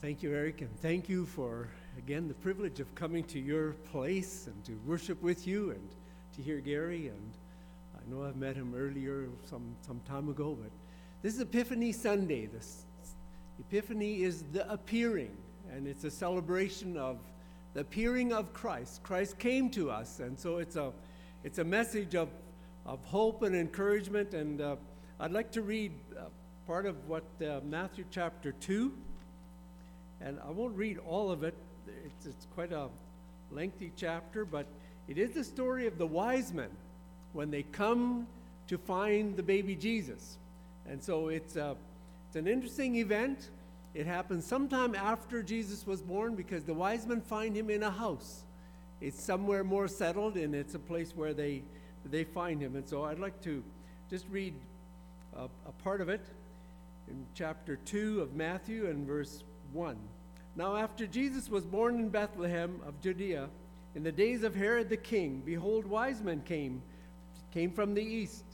Thank you, Eric, and thank you for, again, the privilege of coming to your place and to worship with you and to hear Gary. And I know I've met him earlier some time ago, but this is Epiphany Sunday. This Epiphany is the appearing, and it's a celebration of the appearing of Christ. Christ came to us, and so it's a message of hope and encouragement. And I'd like to read part of what Matthew chapter 2. And I won't read all of it. It's quite a lengthy chapter, but it is the story of the wise men when they come to find the baby Jesus. And so it's an interesting event. It happens sometime after Jesus was born because the wise men find him in a house. It's somewhere more settled, and it's a place where they find him. And so I'd like to just read a part of it in chapter 2 of Matthew and verse 1. Now after Jesus was born in Bethlehem of Judea, in the days of Herod the king, behold, wise men came from the east.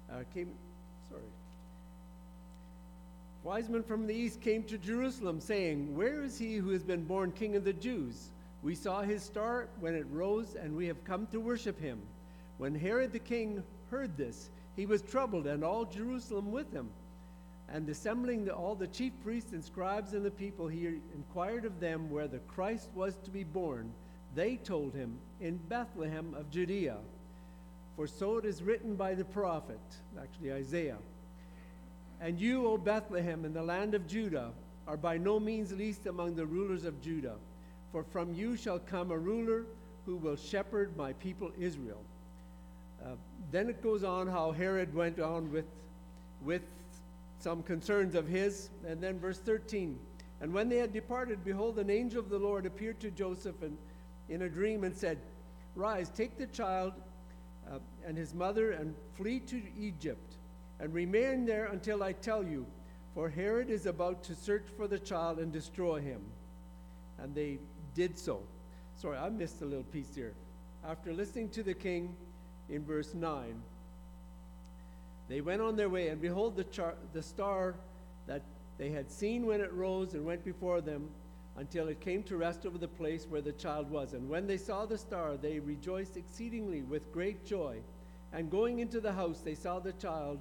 Wise men from the east came to Jerusalem, saying, "Where is he who has been born King of the Jews? We saw his star when it rose, and we have come to worship him." When Herod the king heard this, he was troubled, and all Jerusalem with him. And assembling all the chief priests and scribes and the people, he inquired of them where the Christ was to be born. They told him, "In Bethlehem of Judea. For so it is written by the prophet," actually Isaiah, "And you, O Bethlehem, in the land of Judah, are by no means least among the rulers of Judah. For from you shall come a ruler who will shepherd my people Israel." Then it goes on how Herod went on with some concerns of his. And then verse 13, "And when they had departed, behold, an angel of the Lord appeared to Joseph in a dream and said, 'Rise, take the child and his mother and flee to Egypt, and remain there until I tell you, for Herod is about to search for the child and destroy him.' And they did so." Sorry, I missed a little piece here. "After listening to the king," in verse 9, "they went on their way, and behold, the star that they had seen when it rose and went before them until it came to rest over the place where the child was. And when they saw the star, they rejoiced exceedingly with great joy. And going into the house, they saw the child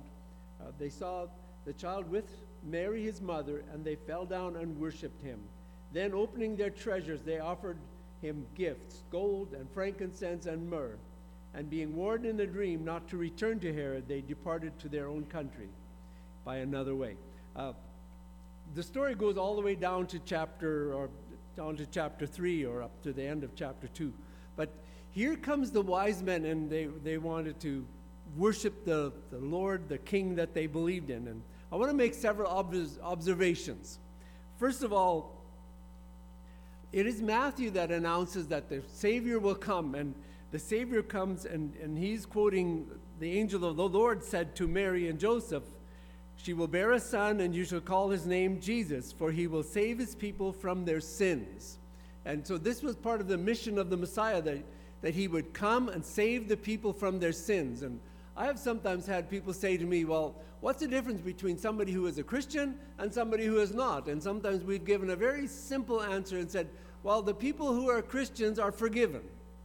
with Mary his mother, and they fell down and worshipped him. Then opening their treasures, they offered him gifts, gold and frankincense and myrrh. And being warned in a dream not to return to Herod, they departed to their own country by another way." The story goes all the way down to chapter 3 or up to the end of chapter 2. But here comes the wise men, and they wanted to worship the Lord, the King that they believed in. And I want to make several observations. First of all, it is Matthew that announces that the Savior will come, and the Savior comes, and he's quoting the angel of the Lord said to Mary and Joseph, "She will bear a son, and you shall call his name Jesus, for he will save his people from their sins." And so this was part of the mission of the Messiah, that he would come and save the people from their sins. And I have sometimes had people say to me, "Well, what's the difference between somebody who is a Christian and somebody who is not?" And sometimes we've given a very simple answer and said, "Well, the people who are Christians are forgiven."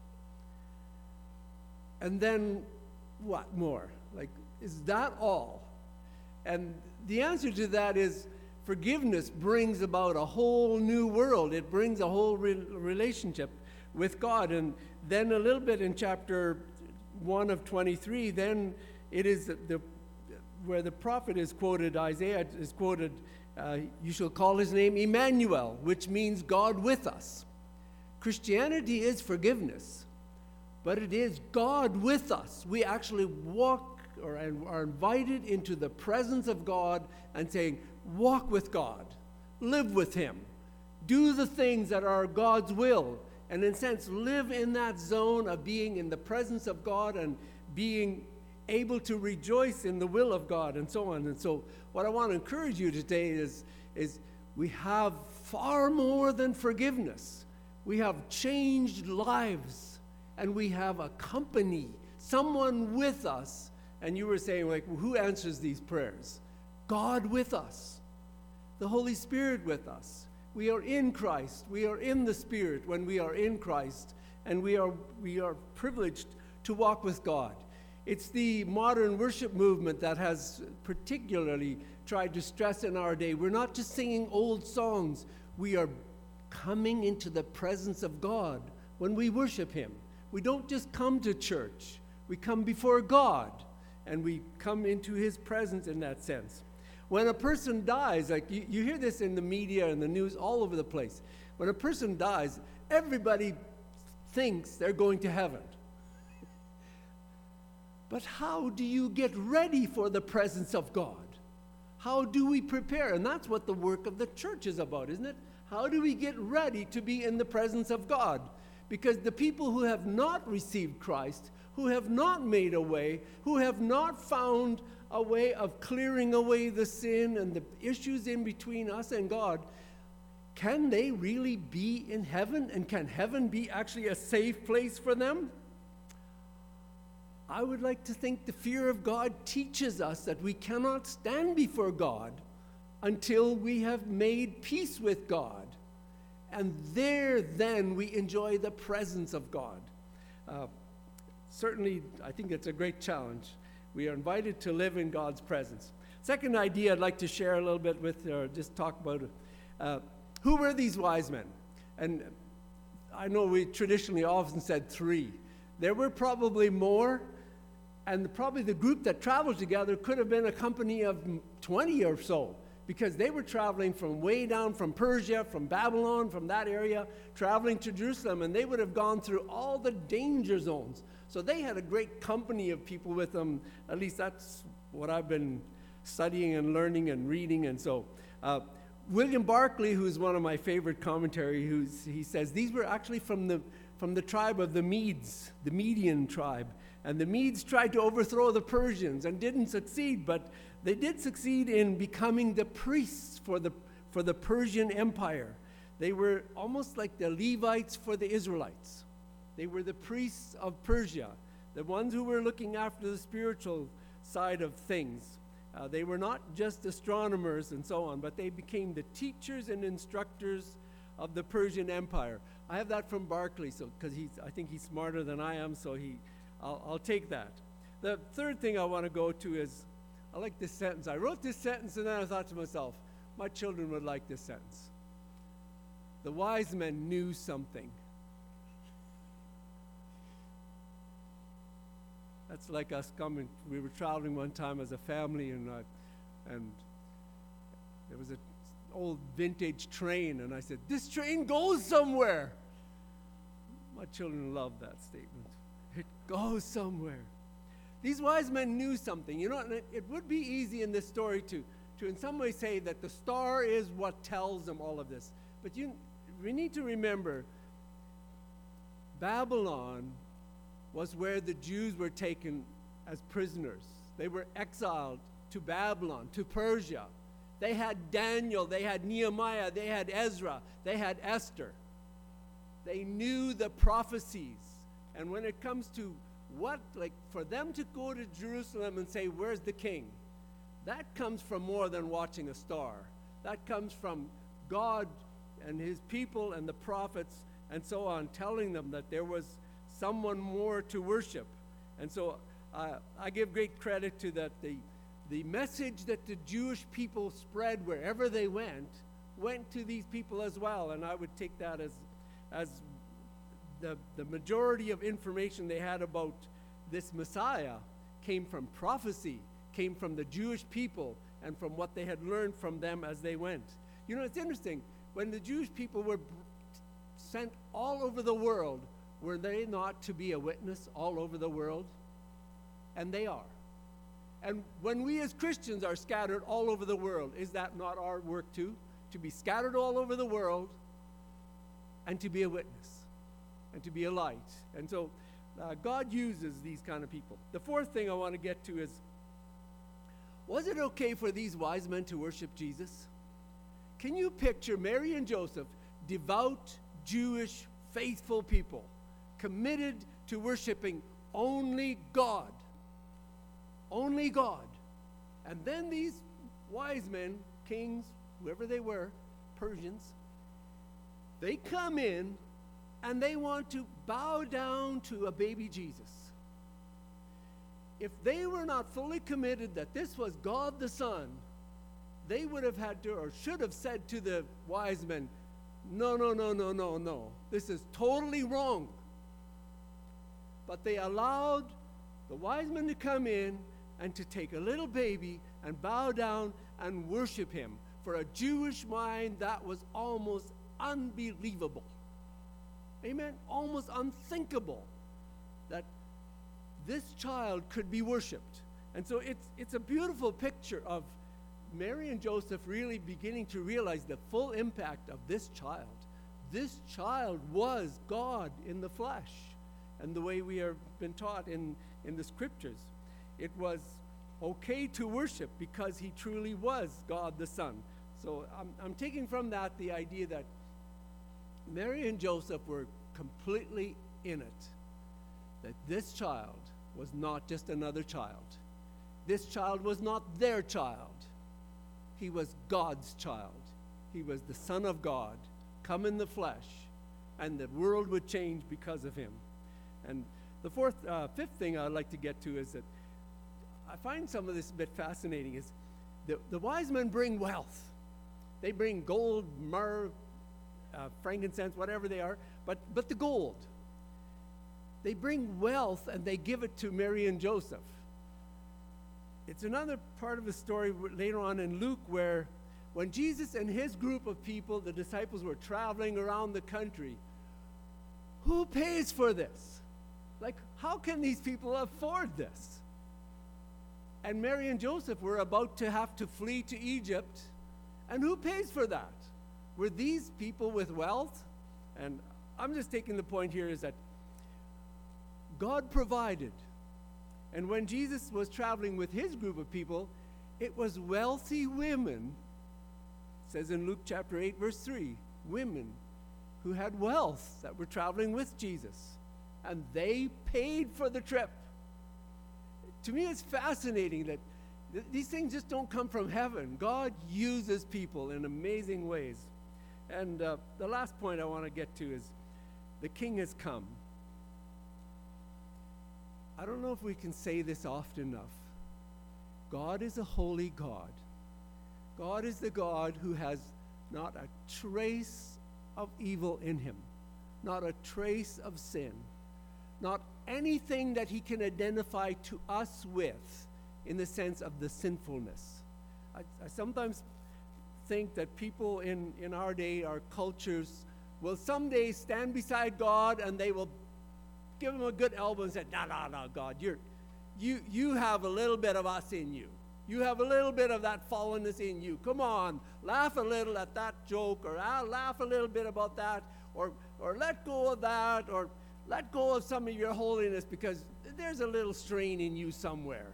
And then what more? Like, is that all? And the answer to that is forgiveness brings about a whole new world. It brings a whole relationship with God. And then a little bit in chapter 1 of 23, then it is where the prophet is quoted, Isaiah is quoted, "You shall call his name Emmanuel," which means God with us. Christianity is forgiveness, but it is God with us. We actually walk or are invited into the presence of God and saying, walk with God, live with him, do the things that are God's will, and in a sense live in that zone of being in the presence of God and being able to rejoice in the will of God and so on. And so what I want to encourage you today is we have far more than forgiveness. We have changed lives, and we have a company, someone with us. And you were saying, like, well, who answers these prayers? God with us, the Holy Spirit with us, We are in Christ. We are in the Spirit when we are in Christ, and we are privileged to walk with God. It's the modern worship movement that has particularly tried to stress in our day. We're not just singing old songs. We are coming into the presence of God when we worship Him. We don't just come to church. We come before God, and we come into His presence in that sense. When a person dies, like you hear this in the media and the news all over the place. When a person dies, everybody thinks they're going to heaven. But how do you get ready for the presence of God? How do we prepare? And that's what the work of the church is about, isn't it? How do we get ready to be in the presence of God? Because the people who have not received Christ, who have not made a way, who have not found a way of clearing away the sin and the issues in between us and God, can they really be in heaven? And can heaven be actually a safe place for them? I would like to think the fear of God teaches us that we cannot stand before God until we have made peace with God. And there, then, we enjoy the presence of God. Certainly, I think it's a great challenge. We are invited to live in God's presence. Second idea I'd like to share a little bit with, or just talk about, who were these wise men? And I know we traditionally often said 3. There were probably more, and probably the group that traveled together could have been a company of 20 or so, because they were traveling from way down from Persia, from Babylon, from that area, traveling to Jerusalem, and they would have gone through all the danger zones. So they had a great company of people with them. At least that's what I've been studying and learning and reading. And so William Barclay, who's one of my favorite commentaries, he says these were actually from the tribe of the Medes, the Median tribe. And the Medes tried to overthrow the Persians and didn't succeed, but they did succeed in becoming the priests for the Persian Empire. They were almost like the Levites for the Israelites. They were the priests of Persia, the ones who were looking after the spiritual side of things. They were not just astronomers and so on, but they became the teachers and instructors of the Persian Empire. I have that from Barclay, so because I think he's smarter than I am, so I'll take that. The third thing I want to go to is, I like this sentence. I wrote this sentence and then I thought to myself, my children would like this sentence. The wise men knew something. That's like us coming. We were traveling one time as a family, and there was an old vintage train, and I said, "This train goes somewhere." My children love that statement. It goes somewhere. These wise men knew something. You know, and it would be easy in this story to in some way say that the star is what tells them all of this. But we need to remember, Babylon was where the Jews were taken as prisoners. They were exiled to Babylon, to Persia. They had Daniel, they had Nehemiah, they had Ezra, they had Esther. They knew the prophecies. And when it comes to for them to go to Jerusalem and say, "Where's the king?" That comes from more than watching a star. That comes from God and His people and the prophets and so on, telling them that there was someone more to worship. And so I give great credit to that. The message that the Jewish people spread wherever they went to these people as well. And I would take that as the majority of information they had about this Messiah came from prophecy, came from the Jewish people, and from what they had learned from them as they went. You know, it's interesting. When the Jewish people were sent all over the world, were they not to be a witness all over the world? And they are. And when we as Christians are scattered all over the world, is that not our work too? To be scattered all over the world and to be a witness and to be a light. And so God uses these kind of people. The fourth thing I want to get to is, was it okay for these wise men to worship Jesus? Can you picture Mary and Joseph, devout, Jewish, faithful people, committed to worshiping only God? Only God. And then these wise men, kings, whoever they were, Persians, They come in and they want to bow down to a baby Jesus. If they were not fully committed that this was God the Son, they would have had to, or should have said to the wise men, no, no, no, no, no, no. This is totally wrong. But they allowed the wise men to come in and to take a little baby and bow down and worship him. For a Jewish mind, that was almost unbelievable. Amen? Almost unthinkable that this child could be worshipped. And so it's a beautiful picture of Mary and Joseph really beginning to realize the full impact of this child. This child was God in the flesh. And the way we have been taught in the scriptures, it was okay to worship because he truly was God the Son. So I'm taking from that the idea that Mary and Joseph were completely in it, that this child was not just another child. This child was not their child. He was God's child. He was the Son of God, come in the flesh, and the world would change because of him. And the fifth thing I'd like to get to is that I find some of this a bit fascinating is the wise men bring wealth. They bring gold, myrrh, frankincense, whatever they are, but the gold. They bring wealth and they give it to Mary and Joseph. It's another part of the story later on in Luke where when Jesus and his group of people, the disciples, were traveling around the country, who pays for this? Like, how can these people afford this? And Mary and Joseph were about to have to flee to Egypt, and who pays for that? Were these people with wealth? And I'm just taking the point here is that God provided. And when Jesus was traveling with his group of people, it was wealthy women, it says in Luke chapter 8, verse 3, women who had wealth that were traveling with Jesus. And they paid for the trip. To me, it's fascinating that these things just don't come from heaven. God uses people in amazing ways. And the last point I want to get to is the King has come. I don't know if we can say this often enough. God is a holy God. God is the God who has not a trace of evil in him, not a trace of sin, not anything that he can identify to us with in the sense of the sinfulness. I sometimes think that people in our day, our cultures, will someday stand beside God and they will give him a good elbow and say, no, God, you have a little bit of us in you. You have a little bit of that fallenness in you. Come on, laugh a little at that joke, or laugh a little bit about that, or let go of that, or let go of some of your holiness because there's a little strain in you somewhere.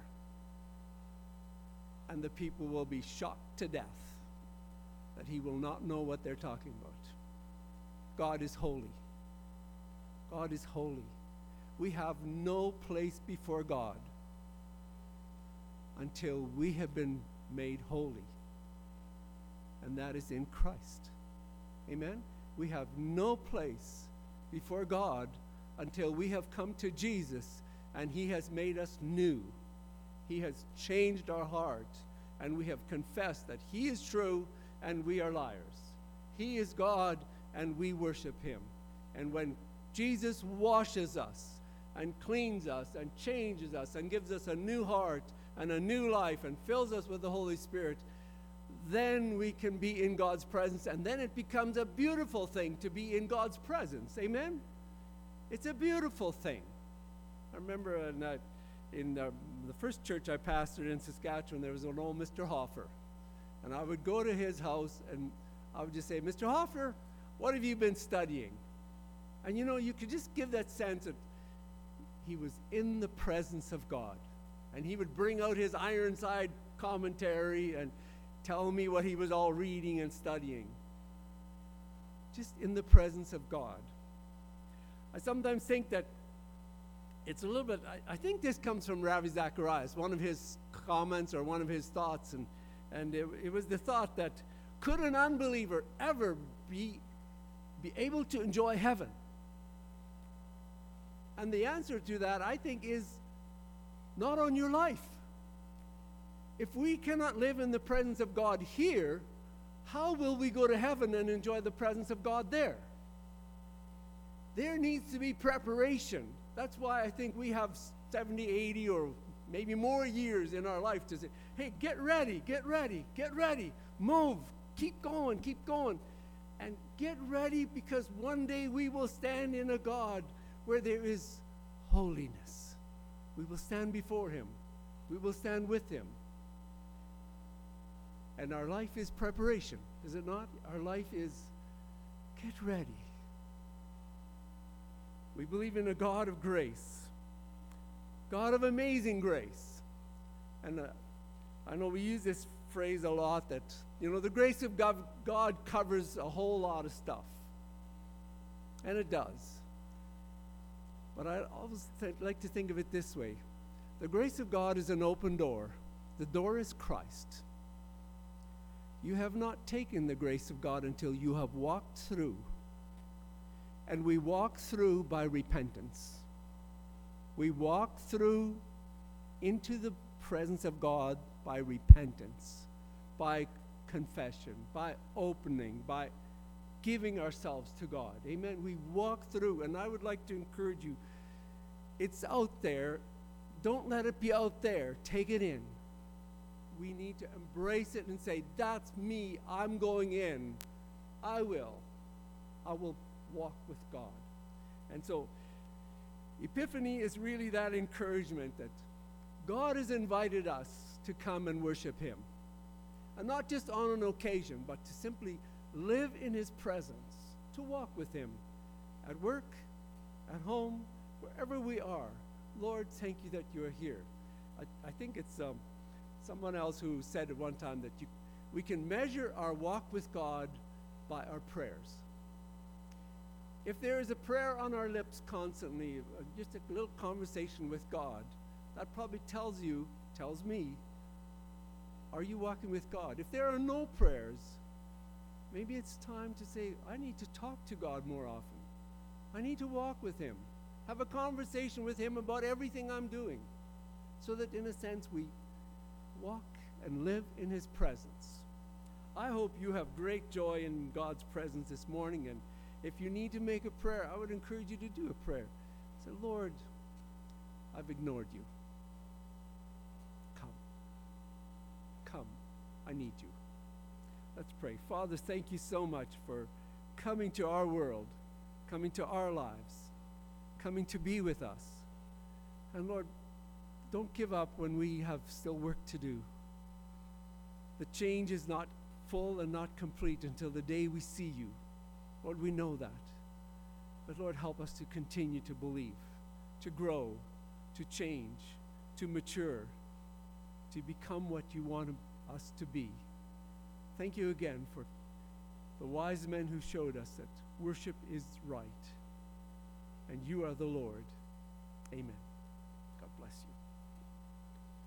And the people will be shocked to death that he will not know what they're talking about. God is holy. God is holy. We have no place before God until we have been made holy. And that is in Christ. Amen? We have no place before God until we have come to Jesus and he has made us new. He has changed our heart and we have confessed that he is true and we are liars. He is God and we worship him. And when Jesus washes us and cleans us and changes us and gives us a new heart and a new life and fills us with the Holy Spirit, then we can be in God's presence, and then it becomes a beautiful thing to be in God's presence. Amen? It's a beautiful thing. I remember in the first church I pastored in Saskatchewan, there was an old Mr. Hoffer. And I would go to his house and I would just say, Mr. Hoffer, what have you been studying? And you could just give that sense that he was in the presence of God. And he would bring out his Ironside commentary and tell me what he was all reading and studying. Just in the presence of God. I sometimes think that it's a little bit, I think this comes from Ravi Zacharias, one of his comments or one of his thoughts, and it was the thought that could an unbeliever ever be be able to enjoy heaven? And the answer to that, I think, is not on your life. If we cannot live in the presence of God here, how will we go to heaven and enjoy the presence of God there? There needs to be preparation. That's why I think we have 70, 80, or maybe more years in our life to say, hey, get ready, get ready, get ready, move, keep going, and get ready, because one day we will stand in a God where there is holiness. We will stand before him. We will stand with him. And our life is preparation, is it not? Our life is get ready. We believe in a God of grace, God of amazing grace. And I know we use this phrase a lot, that, the grace of God covers a whole lot of stuff. And it does. But I always like to think of it this way. The grace of God is an open door. The door is Christ. You have not taken the grace of God until you have walked through. And we walk through by repentance. We walk through into the presence of God by repentance, by confession, by opening, by giving ourselves to God. Amen. We walk through, and I would like to encourage you. It's out there. Don't let it be out there. Take it in. We need to embrace it and say, that's me. I'm going in. I will walk with God. And so Epiphany is really that encouragement that God has invited us to come and worship him. And not just on an occasion, but to simply live in his presence, to walk with him at work, at home, wherever we are. Lord, thank you that you're here. I think it's someone else who said at one time that we can measure our walk with God by our prayers. If there is a prayer on our lips constantly, just a little conversation with God, that probably tells me, are you walking with God? If there are no prayers, maybe it's time to say, I need to talk to God more often. I need to walk with him, have a conversation with him about everything I'm doing, so that in a sense we walk and live in his presence. I hope you have great joy in God's presence this morning, and if you need to make a prayer, I would encourage you to do a prayer. Say, Lord, I've ignored you. Come, I need you. Let's pray. Father, thank you so much for coming to our world, coming to our lives, coming to be with us. And Lord, don't give up when we have still work to do. The change is not full and not complete until the day we see you. Lord, we know that. But Lord, help us to continue to believe, to grow, to change, to mature, to become what you want us to be. Thank you again for the wise men who showed us that worship is right, and you are the Lord. Amen. God bless you.